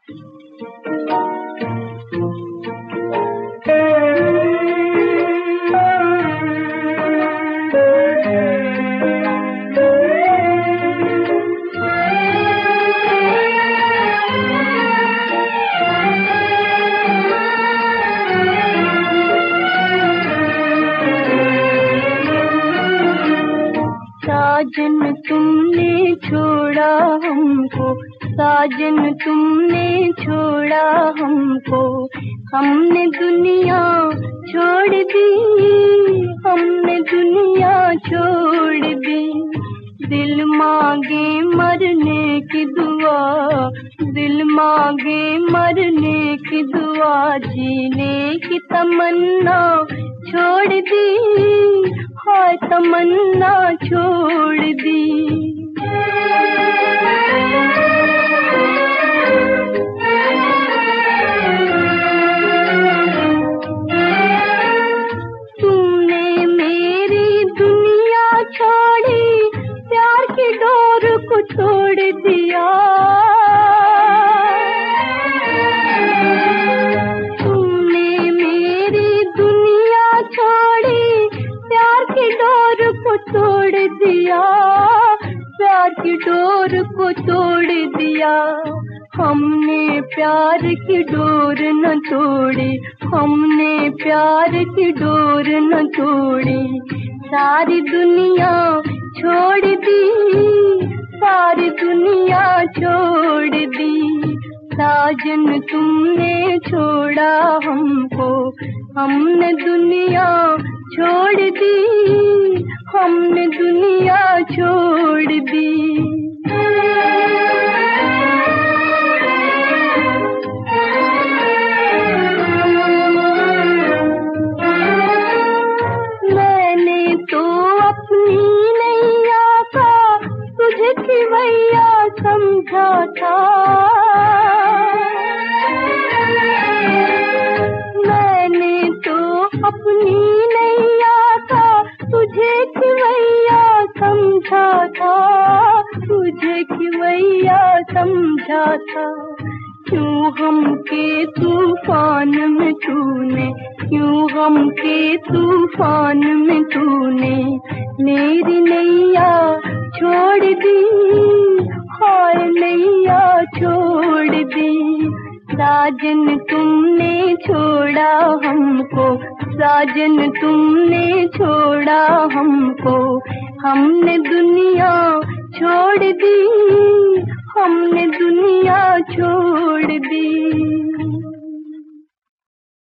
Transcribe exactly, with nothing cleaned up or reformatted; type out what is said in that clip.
साजन तुमने छोड़ा हमको, साजन तुमने छोड़ा हमको, हमने दुनिया छोड़ दी, हमने दुनिया छोड़ दी। दिल मांगे मरने की दुआ, दिल मांगे मरने की दुआ, जीने की तमन्ना छोड़ दी, हाय तमन्ना छोड़ दी। तुमने मेरी दुनिया छोड़ी, प्यार की डोर को तोड़ दिया। तुमने मेरी दुनिया छोड़ी, प्यार की डोर को तोड़ दिया, प्यार की डोर को तोड़ दिया। हमने प्यार की डोर न तोड़ी, हमने प्यार की डोर न तोड़ी। सारी दुनिया छोड़ दी, सारी दुनिया छोड़ दी। साजन तुमने छोड़ा हमको, हमने दुनिया छोड़ दी, हमने दुनिया छोड़ दी। मैंने तो अपनी नैया का तुझे खिवैया समझा था, मैंने तो अपनी नैया का तुझे खिवैया समझा था, तुझे खिवैया समझा था। क्यों हम के तूफान में तूने, क्यों हम के तूफान में तूने मेरी नैया छोड़ दी, हाय नैया छोड़ दी। साजन तुमने छोड़ा हमको, साजन तुमने छोड़ा हमको, हमने दुनिया छोड़ दी, हमने दुनिया छोड़ दी।